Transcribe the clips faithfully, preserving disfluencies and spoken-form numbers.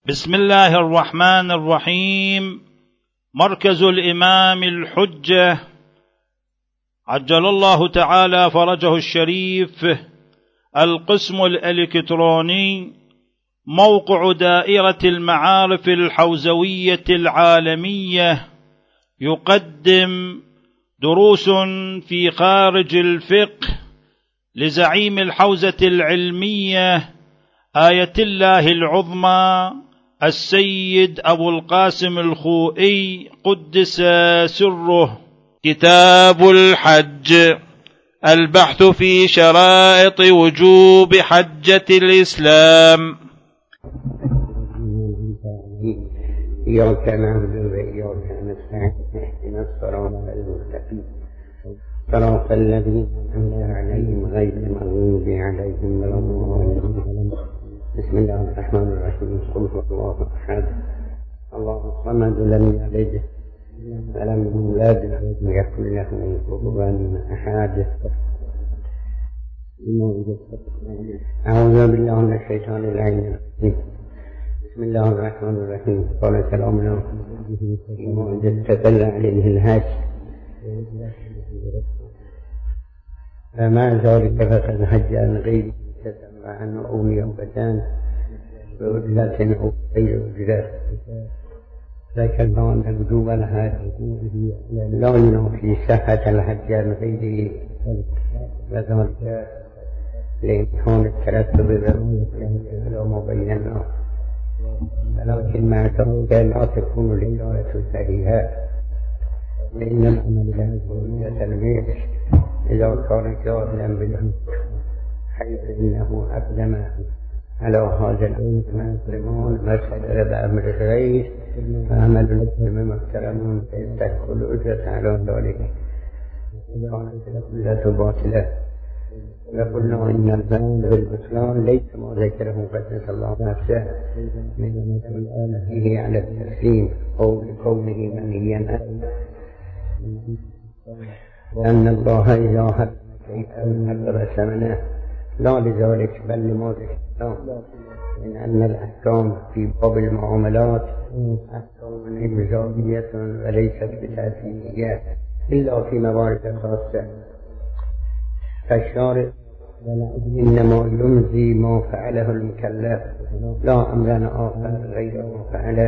بسم الله الرحمن الرحيم. مركز الإمام الحجة عجل الله تعالى فرجه الشريف، القسم الإلكتروني، موقع دائرة المعارف الحوزوية العالمية، يقدم دروس في خارج الفقه لزعيم الحوزة العلمية آية الله العظمى السيد أبو القاسم الخوئي قدس سره. كتاب الحج، البحث في شرائط وجوب حجة الإسلام. إياك نعبد وإياك نستعين، اهدنا الصراط المستقيم صراط الذين أنعمت عليهم غير المغضوب عليهم ولا الضالين. بسم الله الرحمن الرحيم. قل هو الله أحد الله الصمد لم يلد ولم يولد ولم يكن له كفوا أحد. أعوذ بالله من الشيطان الرجيم. بسم الله الرحمن الرحيم. قال كلامنا إذا استدل عليه الهاش فمع ذلك فقد حج عن غيره عن أمي وبتان بوجهة أو غير وجهة، لكن أن وجوب الحج لا ينافي صحة الحج عن غيره، وذلك لإمكان الترتب العلوم بين الناس، ولكن مع ذلك لا تكون الإجارة صحيحة، فإن العمل بها تلميذ إذا كان جاهلا بالحج، حيث إنه أقدم على هذا الأمر مسلمون مسألة بأمر غير، فعمل المسلم محترم فيستحق الأجرة على ذلك، كانت الأجرة باطلة. وقلنا إن البيان بالبطلان ليس ما ذكره قدس الله نفسه من فيه على التسليم أو لكونه منهيا عنه، لأن الله إذا حرم ثمنه لا لذلك بل لما ذكرناه من أن الأحكام في باب المعاملات أحكام إلزامية وليست بتأثيرية إلا في موارد خاصة، فالشارع إنما يمضي ما فعله المكلف لا أمرا آخر غير ما فعله،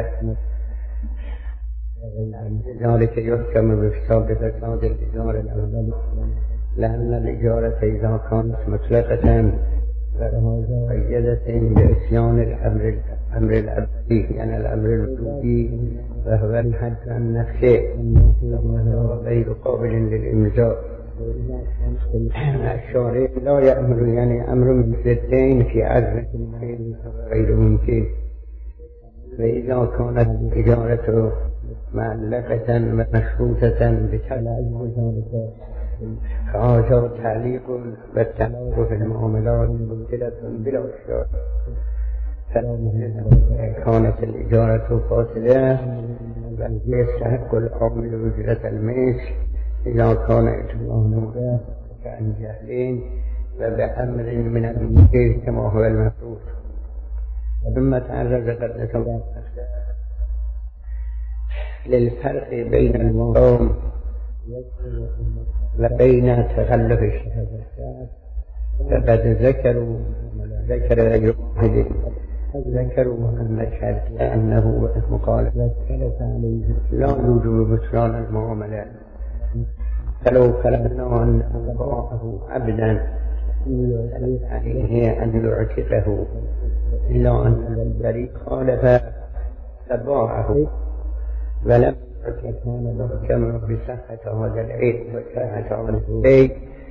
لذلك يحكم بفساد فساد الإجارة الأول، لأن الإجارة إذا كانت مطلقة مقيدة بإتيان الأمر الأمر الأبدي يعني الأمر الوجوبي، فهو الحج عن نفسه غير قابل للإمضاء. الشارع لا يأمر يعني أمر مثل الدين في عزم غير ممكن، فإذا كانت الإجارة معلقة ومشروطة بتعليق فهذا تعليق والتعلق في المعاملات مبتلة بلا شرط، كانت الإجارة فاسدة بل يستحق العامل أجرة المثل إذا كان إتمامه عن جهلين وبأمر من المنكر كما هو المفروض. ثم تعرض قدس الله للفرق بين المقام وبين تخلف الشهادات، فقد ذكروا ذكر غير واحد ذكروا أن الشرط أنه مخالفة لا يوجب بطلان المعاملات، فلو فرضنا أنه باعه عبدا عليه أن يعتقه، إلا أن البريء خالف فباعه ولم يكن له كما بصحة هذا العيد وصحة هذا البيت،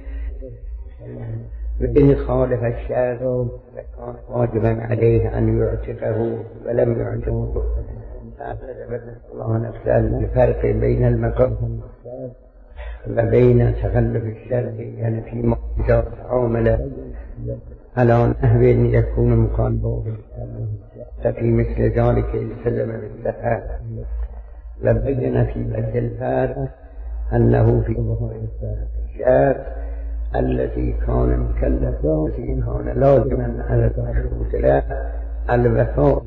وإن خالف الشارع فكان واجبا عليه أن يعتقه ولم يعتقه، فأخذ الله نفسه الفرق بين المقام وبين تخلف الشرع يعني في مقدار عاملة على نحو يكون مخالفه، ففي مثل ذلك التزم بالزكاة، وبين في بدل الفارق أنه في الشرع التي كان مكلفا فيه كان لازما على المشروط له الوفاء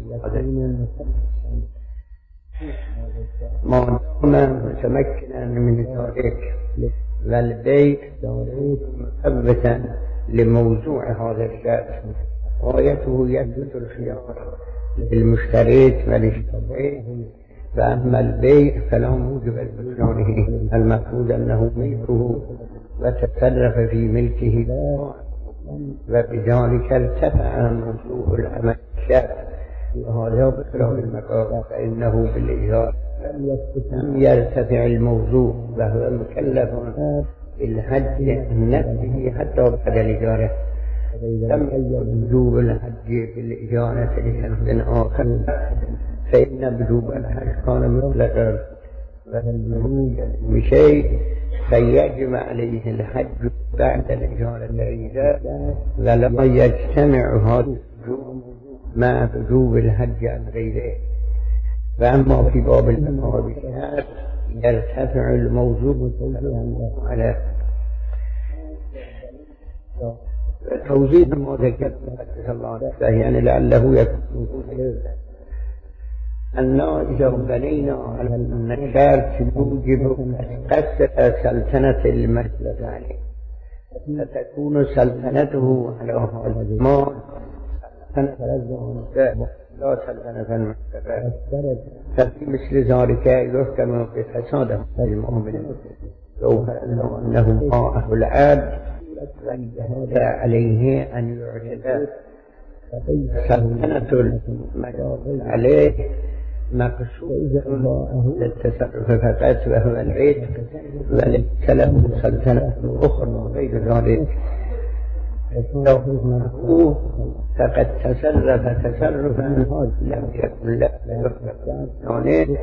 ما دام متمكنا من ذلك والبيع مثبتا لموضوع هذا الشرط غايته يثبت الخيار للمشتري وللشريك، فأما البيع فلا موجب لبطلانه، المفروض أنه ملكه وتصرف في ملكه وبذلك ارتفع موضوع العمل الشرط، وهذا بخلاف المقام فإنه بالإيجار لم يرتفع الموضوع وهو مكلف بالحج النفسي حتى بعد الإجارة، لم وجوب الحج بالإجارة لشخص آخر، فإن وجوب الحج كان مطلقا بشيء فيجب عليه الحج بعد الإجارة الأولى، ولا يجتمع هذا الوجوب مع وجوب الحج عن غيره. فأما في باب المقابل يرتفع الموضوع على توضيح ما ذكر الله يعني لعله يكون أنه إذا بنينا على أن الشرط يوجب قصر سلطنة المسلك عليه فتكون سلطنته على هذا المال لا سلطنة مستقرة، ففي مثل ذلك يحكم بفساد المؤمن لو أنه باعه العبد وجهز عليه أن يعتدى سلطنة المجاز عليه مقصود للتصرف فقط وهو العتق، وليس له سلطنة أخرى غير ذلك، لو فقد تصرف تصرفا لم يكن له يعني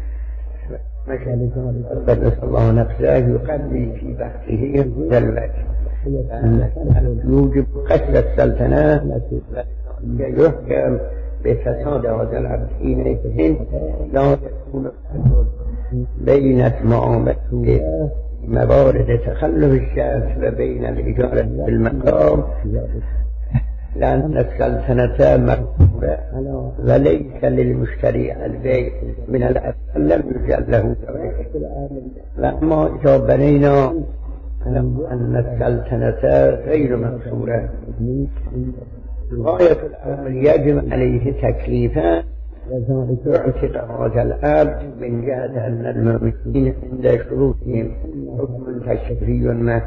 قدس الله نفسه يقضي في بحثه هذا الوجه أن يوجب قتل السلطنة يحكم بفساد هذا العبد حينئذ لا يكون بين معاملته موارد تخلف الشخص وبين الإجارة بالمقام، لأن السلطنة مقبولة وليس للمشتري البيع من الأصل لم يجعل له ذلك. لما إذا بنينا أن السلطنة غير مقصورة غاية الأمر يجب عليه تكليفا يعتق هذا العبد من جهة أن المؤمنين عند شروطهم حكم تشريعي ما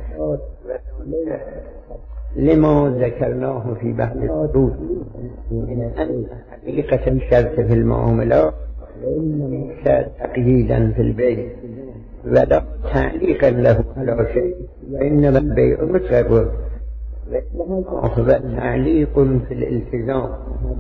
لما ذكرناه في بحث الحدود من أن حقيقة الشرط في المعاملات ليس تقييدا في البيع ولا تعليقا له على شيء، وإنما البيع مطلق وهو تعليق في الالتزام.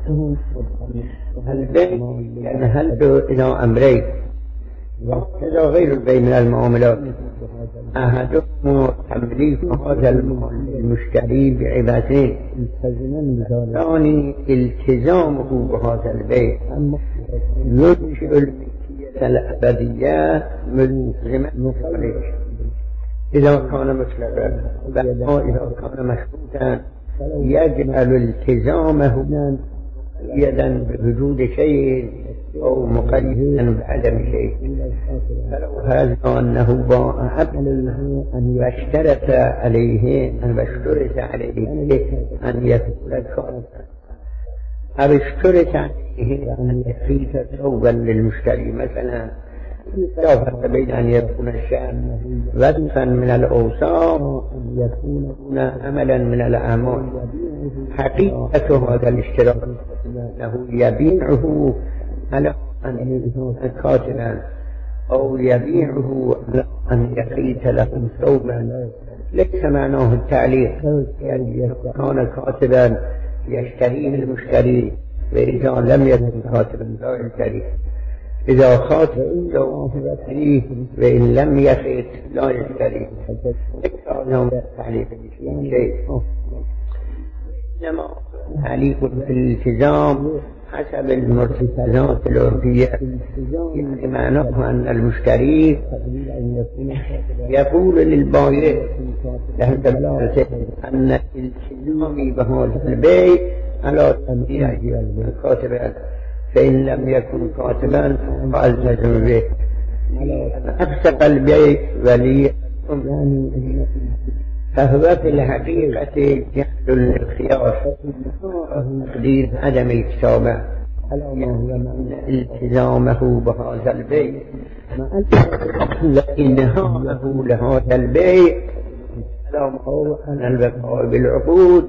البيع ينهل إلى أمرين هذا غير البيع من المعاملات، أحدهم تمليك هذا المشتري بعبادتين، الثاني التزامه بهذا البيع ينشئ الملكية الأبدية ملزمة عليه إذا كان مطلقا، وإذا كان مشروطا يجعل التزامه يدا بوجود شيء أو مقيدا بعدم شيء. فلو هذا أنه باع عبد واشترط عليه أن اشترط عليه أن يكون كافرا أو اشترط عليه أن يخيف ثوبا للمشتري مثلا، لا فرق بين أن يكون الشيء وصفا من الأوصاف أن يكون عملا من الأعمال. حقيقة هذا الاشتراك أنه يبيعه على أن يكون كاتبا أو يبيعه على أن يقيت له ثوبا، ليس معناه التعليق، يعني كان كاتبا يشتريه المشتري وإذا لم يكن كاتبا لا يشتريه، إذا خاطب لو يشتريه وإن لم يخيط لا يشتريه، ليس معناه التعليق شيء، إنما تعليق في الالتزام حسب المرتكزات العرفية. يعني معناه أن المشتري يقول للبائع أن التزامي بهذا البيع على تنبيه الكاتب فإن لم يكن كاتبا فألتزم به أفسق البيت ولي فهو في الحقيقة جهل للخيار تقدير عدم الكتابة التزامه بهذا البيت وإنهاءه لهذا البيت أن البقاء بالعقود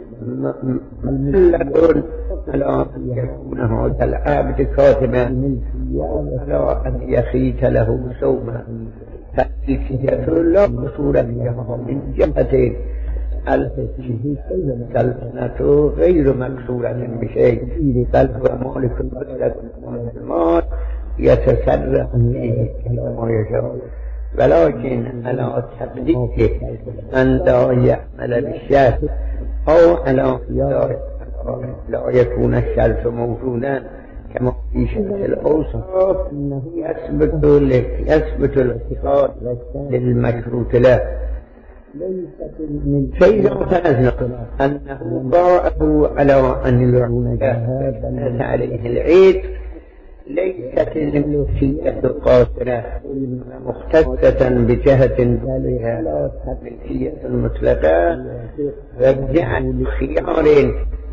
ملة على أن يكون هذا العبد كاتبا على أن يخيت له صوما فالكتابة لا قصور فيها من جهتين السلطنة غير مقصورة بشيء بل هو مالك المطلق المال يتصرف فيه كما يشاء ولكن على تقديره أن لا يعمل بالشرط أو على لا يكون الشرط موجودا كما في شرط الأوصاف يثبت يثبت الاعتقاد للمشروط له فإذا فرضنا أنه باعه على أن يعمل عليه العيد ليست الملكية قاصرة مختصة بجهة ذلك ملكية مطلقة وجعل خيار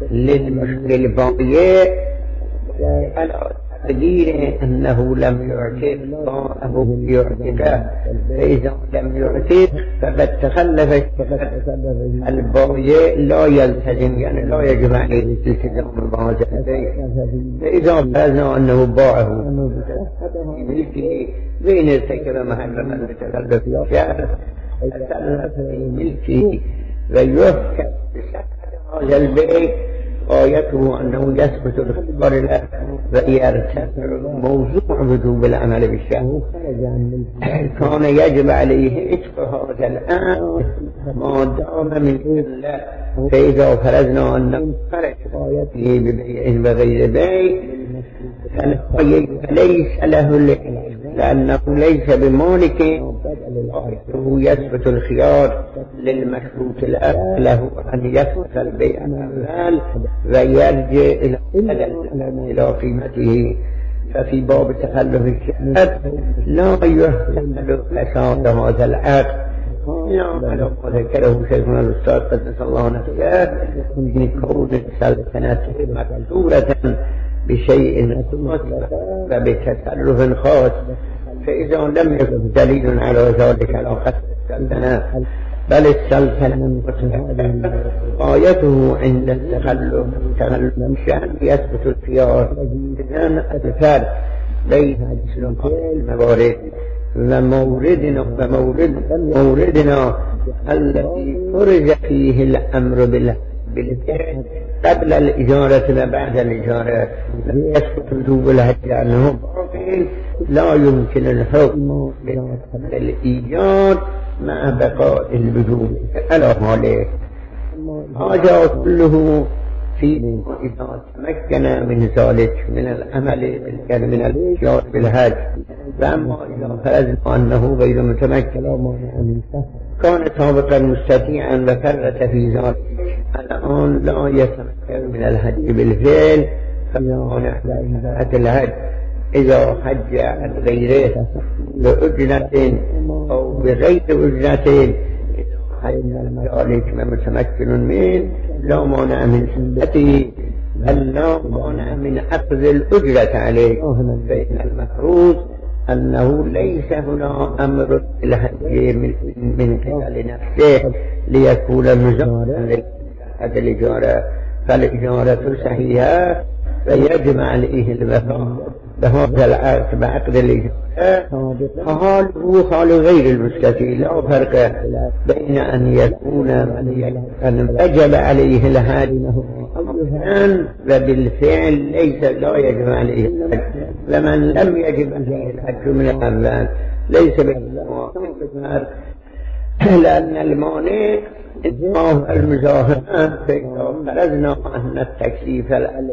للباقي على تقدير أنه لم يعتق باعه يعتقه فإذا لم يعتق فقد تخلف الباقي لا يلتزم يعني لا يجب عليه الالتزام بهذا البيت فإذا فرضنا أنه باعه ملكه وإن ارتكب محرما بتخلف الشهر تخلف في ملكه ويحكم بصحة هذا البيت غايته أنه يثبت الخبر له ويرتفع موضوع وجوب العمل بالشهر كان يجب عليه عتق هذا الآن ما دام من الله فإذا فرضنا أنه خرج غايته ببيع وغير بيع فليس له لأنه ليس بمالك غايته يثبت الخيار للمشروط له أن يثبت البيع الأول ويرجع إلى قيمته ففي باب تخلف الشهر لا يحتمل فساد هذا العقد على ما ذكره شيخنا الأستاذ قدس الله نفسه من كون السلطنة مقصورة بشيء وبتصرف خاص فإذا لم يكن دليل على ذلك على قتل السلطنة بل السلطنة غايته عند التخلف تخلف الشأن يثبت الخيار إذن الفرق بين الموارد وموردنا ومورد موردنا الذي فرز فيه الأمر بالفعل قبل الإجارة وبعد الإجارة يثبت وجوب الحج أنه لا يمكن الحكم بالإيجاد مع بقاء الوجوب على حاله هذا كله في إذا تمكن من ذلك من العمل من الإيجاد بالحج فأما إذا فرضنا أنه غير متمكن كان سابقا مستطيعا وفرط في ذلك الآن لا يتمكن من الحج بالفعل فكان حج الحج إذا حج عن غيره بأجرة أو بغير أجرة ذلك متمكن منه لا مانع من سنته بل لا مانع من أخذ الأجرة عليه فإن المفروض أنه ليس هنا أمر بالحج من قبل نفسه ليكون مزارا لهذه الإجارة فالإجارة صحيحة فيجب عليه الوفاء بهذا العقد بعقد الإجارة فحاله حال غير المستفيد لا فرق بين أن يكون من وجب عليه الحج وبالفعل ليس لا يجب عليه الحج ومن لم يجب عليه الحج من الأموال ليس بالموافق لأن المانع إتمام المزاحمة فإذا فرضنا أن التكليف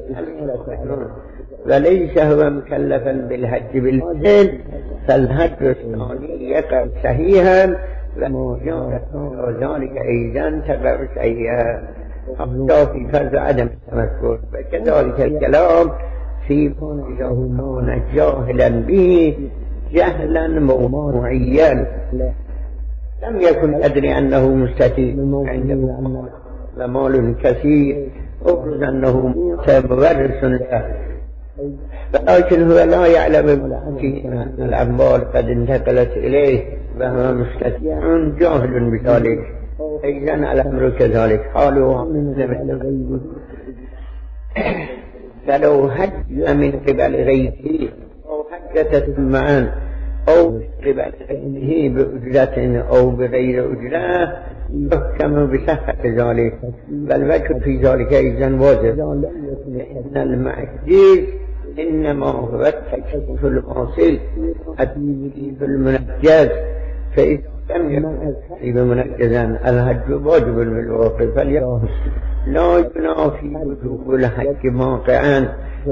وليس هو مكلفا بالحج بالفعل فالحج الثاني يقع صحيحا وذلك أيضا تقع صحيحا حتى في فرض عدم التمكن. وكذلك الكلام في كون جاهلا به جهلا موضوعيا لم يكن أدري أنه مستتيب عنده مال كثير أفرض أنه مورث له، ولكن هو لا يعلم أن الأموال قد انتقلت إليه وهو مستتيع جاهل بذلك. إذا الأمر كذلك حاله فلو هج من قبل غيره أو هجة معا أو من قبل غيره بأجرة أو بغير أجرة يحكم بصحة ذلك، والوجه في ذلك إذن واضح. إن المعجز إنما هو التكليف الماصل التكليف المنجز، فإذا لم يكن التكليف منجزا الحج واجب بالواقع، فاليوم لا ينافي وجوب الحج واقعا.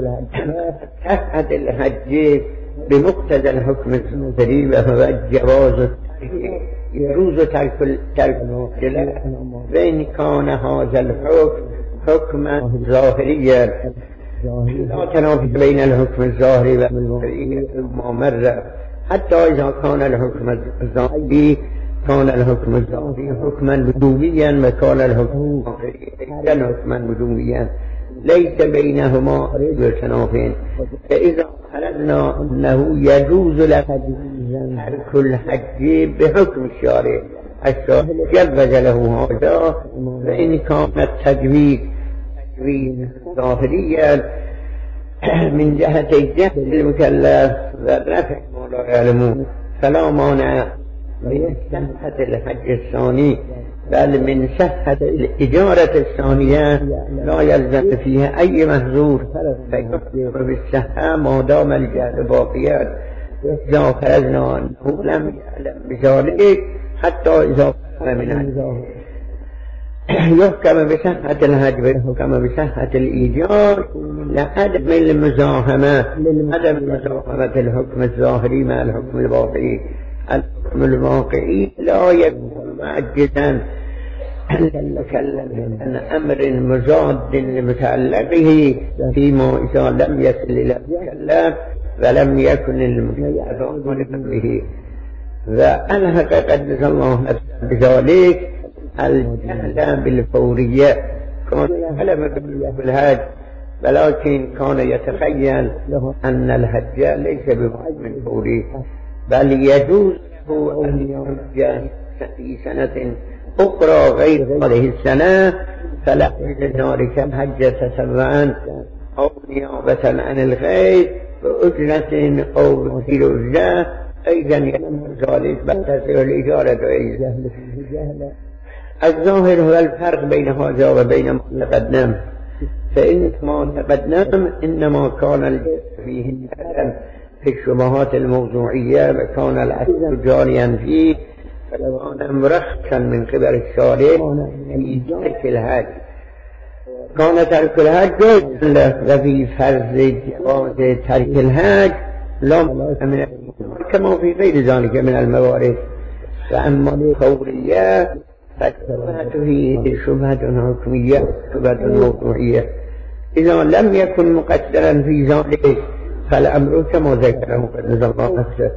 صحة الحج بمقتضى الحكم الظاهري وهو جواز يجوز ترك الحج، وإن كان هذا الحكم حكما ظاهريا لا تنافي بين الحكم الظاهري والظاهري ما مر، حتى إذا كان الحكم الظاهري كان الحكم الظاهري حكما وجوبيا وكان الحكم الظاهري حكما وجوبيا ليس بينهما تنافي. فإذا فرضنا أنه يجوز لك ترك الحج بحكم الشارع، الشارع جوز له هذا، فإن كان التجويز تجويز ظاهريا من جهة الجهل المكلف والرفع ما لا يعلمون فلا مانع من صحة الحج الثاني، بل من صحة الإجارة الثانية لا يلزم فيها أي محظور، فيكفر بالصحة ما دام الجهل باقيا. إذا فرضنا أنه لم يعلم بذلك حتى إذا فرض من عنه يحكم بصحة الحج ويحكم بصحة الإيجار لعدم المزاحمة، عدم المزاحمة الحكم الظاهري مع الحكم الواقعي. الحكم الواقعي لا يكون معجزا المكلف عن أمر مضاد لمتعلقه فيما إذا لم يصل إلى المكلف ولم يكن المكلف عالما به. وألحق قدس الله بذلك الجهل بالفورية، كان يعلم بالحج ولكن كان يتخيل أن الحج ليس بواجب فوري، بل يجوز له أن يحج في سنة أخرى غير هذه السنة، فلا يجوز ذلك الحج تتبعا أو نيابة عن الغير بأجرة أو بغير أجرة، أيضا يكون ذلك بعد الإجارة. الظاهر هو الفرق بين هذا وبين ما تقدم، فإن ما تقدم إنما كان فيه في الشبهات الموضوعية وكان الأصل جاريا فيه، فكان مرخصا من قبل الشارع في ترك الحج. كان ترك الحج وفي فرض جواز ترك الحج لا من كما في غير ذلك من الموارد. فأما الفورية فالشبهة هي شبهة حكمية شبهة موضوعية، إذا لم يكن مقدرا في ذلك فالأمر كما ذكره قدس الله نفسه.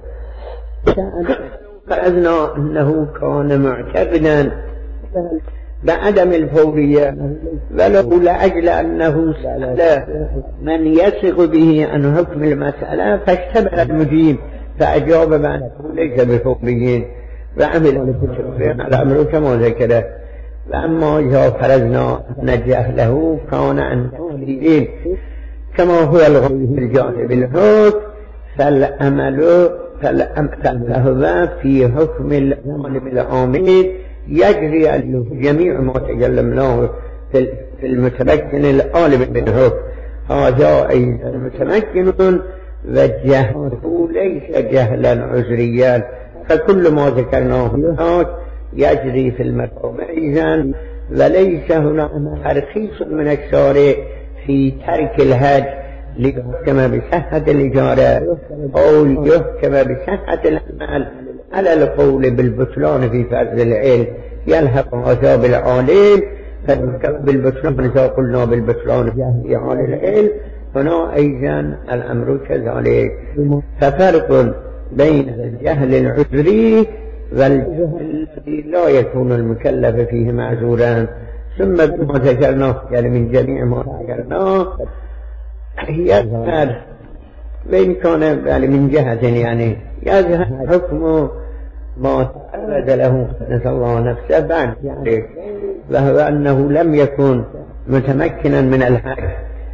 فرضنا أنه كان معتقدا بعدم الفورية ولو لأجل أنه سأل من يثق به عن حكم المسألة فاشتبه المجيب فأجاب بأنه ليس بفوريين وعمل الأمر كما ذكره. وأما إذا فرضنا أن جهله كان عن تقليد كما هو الغالب الجانب الحكم فالأمل فهو في حكم الغالب العامل يجري جميع ما تكلمناه في المتمكن العالم بالحكم، هذا أيضا متمكن وجهله ليس جهلا عذريا، فكل ما ذكرناه هناك يجري في المقام أيضا. وليس هناك ترخيص من الشارع في ترك الحج ليحكم بصحة الإجارة أو يحكم بصحة العمل على القول بالبطلان في فرض العلم، يلحق عذاب العالم بالبطلان إذا قلنا بالبطلان في حال العلم هنا أيضا الأمر كذلك. ففرق بين الجهل العذري والجهل الذي لا يكون المكلف فيه معذورا. ثم بما ذكرناه يعني من جميع ما ذكرناه يظهر وإن كان يعني من جهة يعني يظهر حكم ما تعرض له نسأل الله نفسه بعد يعني، وهو أنه لم يكن متمكنا من الحج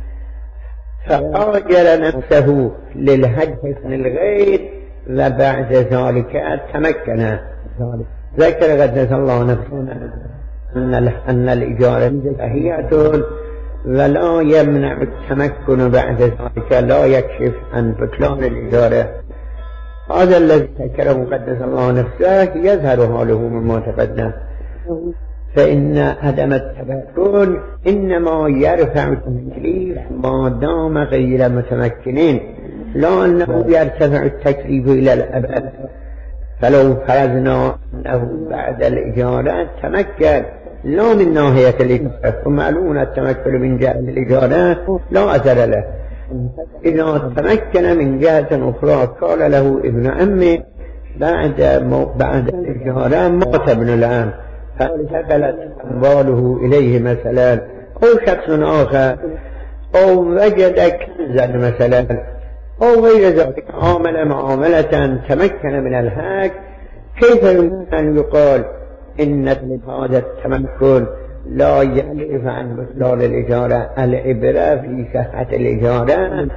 فأجل نفسه للحج عن الغير وبعد ذلك تمكن. ذكر قدس الله نفسه أن أن الإجارة صحيحة ولا يمنع التمكن بعد ذلك، لا يكشف عن بطلان الإجارة. هذا الذي ذكره قدس الله نفسه يظهر حاله مما تقدم. فإن عدم التمكن إنما يرفع التكليف ما دام غير متمكنين، لا أنه يرتفع التكليف إلى الأبد. فلو فرضنا أنه بعد الإجارة تمكن لا من ناحية الإجارة، ومعلوم التمكن من جهة الإجارة لا أثر له. إذا تمكن من جهة أخرى قال له ابن عمه بعد بعد الإجارة مات ابن العم فانتقلت أمواله إليه مثلا، أو شخص آخر، أو وجد كنزا مثلا، أو غير ذلك، عامل معاملة تمكن من الحج، كيف يمكن أن يقال إن هذا التمكن لا يكشف عن بطلان الإجارة؟ العبرة في صحة الإجارة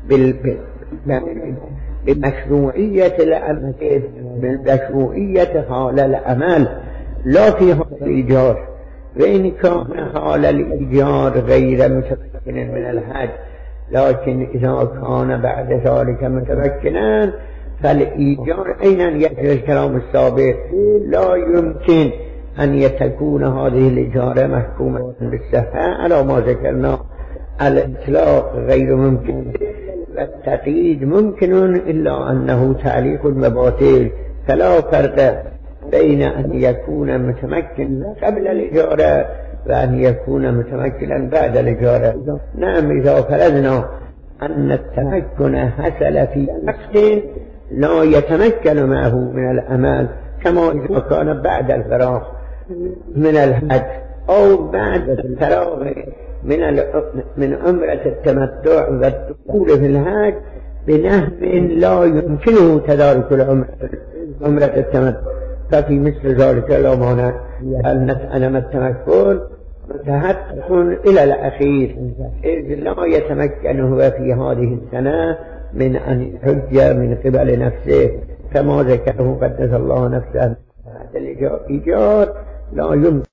بمشروعية العمل، بمشروعية حال العمل لا في حال الإيجار. وإن كان حال الإيجار غير متمكن من الحج، لكن إذا كان بعد ذلك متمكنا فالإيجار أين يجري الكلام السابق، لا يمكن أن تكون هذه الإجارة محكومة بالصحة على ما ذكرنا. الإطلاق غير ممكن والتقييد ممكن، إلا أنه تعليق وباطل. فلا فرق بين أن يكون متمكن قبل الإجارة وأن يكون متمكنا بعد الإجارة. نعم، إذا فرضنا أن التمكن حصل في وقت لا يتمكن معه من العمل، كما إذا كان بعد الفراغ من الحج أو بعد الفراغ من من عمرة التمتع والدخول في الحج بنحو لا يمكنه تدارك عمرة التمتع، ففي مثل ذلك لا مانع أن نسأل التمكن متحقق إلى الأخير، إذ لا يتمكن هو في هذه السنة من أن يحج من قبل نفسه، كما ذكره قدس الله نفسه. هذا الإيجار لا يمكن